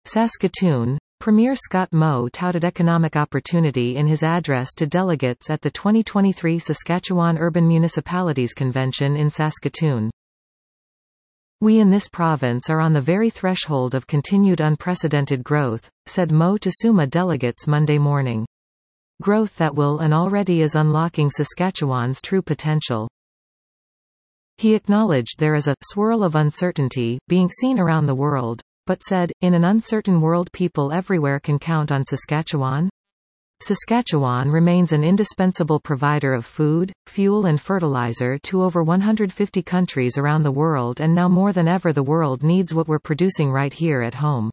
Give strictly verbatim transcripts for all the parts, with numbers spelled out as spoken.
Saskatoon, Premier Scott Moe touted economic opportunity in his address to delegates at the twenty twenty-three Saskatchewan Urban Municipalities Convention in Saskatoon. "We in this province are on the very threshold of continued unprecedented growth," said Moe to SUMA delegates Monday morning. "Growth that will and already is unlocking Saskatchewan's true potential." He acknowledged there is a swirl of uncertainty being seen around the world, but said, "In an uncertain world, people everywhere can count on Saskatchewan." Saskatchewan remains an indispensable provider of food, fuel and fertilizer to over one hundred fifty countries around the world, and now more than ever the world needs what we're producing right here at home.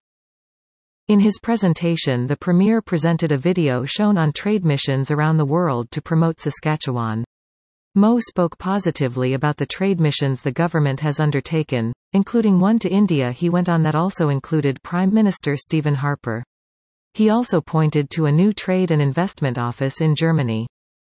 In his presentation, the Premier presented a video shown on trade missions around the world to promote Saskatchewan. Moe spoke positively about the trade missions the government has undertaken, including one to India he went on that also included Prime Minister Stephen Harper. He also pointed to a new trade and investment office in Germany.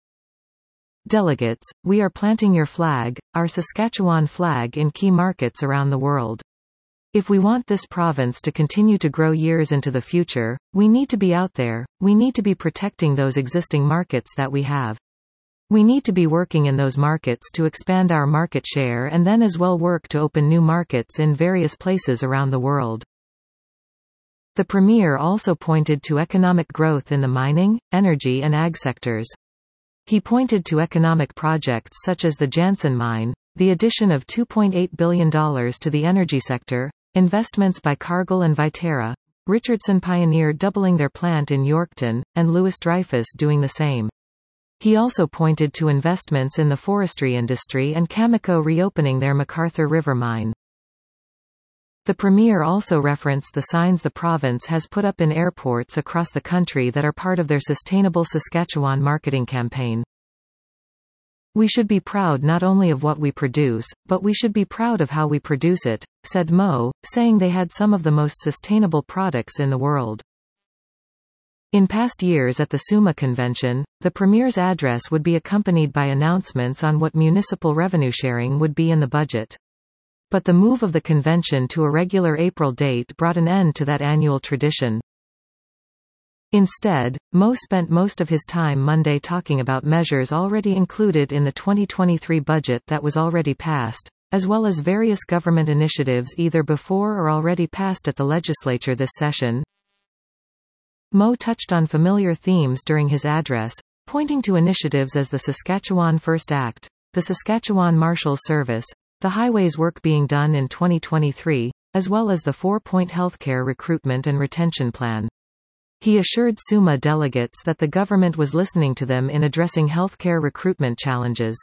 "Delegates, we are planting your flag, our Saskatchewan flag, in key markets around the world. If we want this province to continue to grow years into the future, we need to be out there, we need to be protecting those existing markets that we have. We need to be working in those markets to expand our market share and then as well work to open new markets in various places around the world." The Premier also pointed to economic growth in the mining, energy and ag sectors. He pointed to economic projects such as the Jansen mine, the addition of two point eight billion dollars to the energy sector, investments by Cargill and Viterra, Richardson Pioneer doubling their plant in Yorkton, and Lewis Dreyfus doing the same. He also pointed to investments in the forestry industry and Cameco reopening their McArthur River mine. The Premier also referenced the signs the province has put up in airports across the country that are part of their Sustainable Saskatchewan marketing campaign. "We should be proud not only of what we produce, but we should be proud of how we produce it," said Moe, saying they had some of the most sustainable products in the world. In past years at the SUMA convention, the Premier's address would be accompanied by announcements on what municipal revenue sharing would be in the budget. But the move of the convention to a regular April date brought an end to that annual tradition. Instead, Moe spent most of his time Monday talking about measures already included in the twenty twenty-three budget that was already passed, as well as various government initiatives either before or already passed at the legislature this session. Moe touched on familiar themes during his address, pointing to initiatives as the Saskatchewan First Act, the Saskatchewan Marshals Service, the highways work being done in twenty twenty-three, as well as the four-point healthcare recruitment and retention plan. He assured SUMA delegates that the government was listening to them in addressing healthcare recruitment challenges.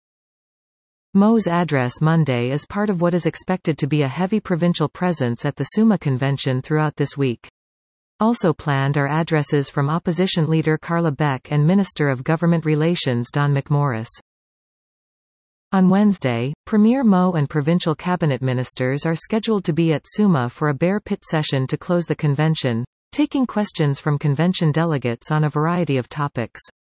Moe's address Monday is part of what is expected to be a heavy provincial presence at the SUMA convention throughout this week. Also planned are addresses from opposition leader Carla Beck and Minister of Government Relations Don McMorris. On Wednesday, Premier Moe and provincial cabinet ministers are scheduled to be at SUMA for a Bear Pit session to close the convention, taking questions from convention delegates on a variety of topics.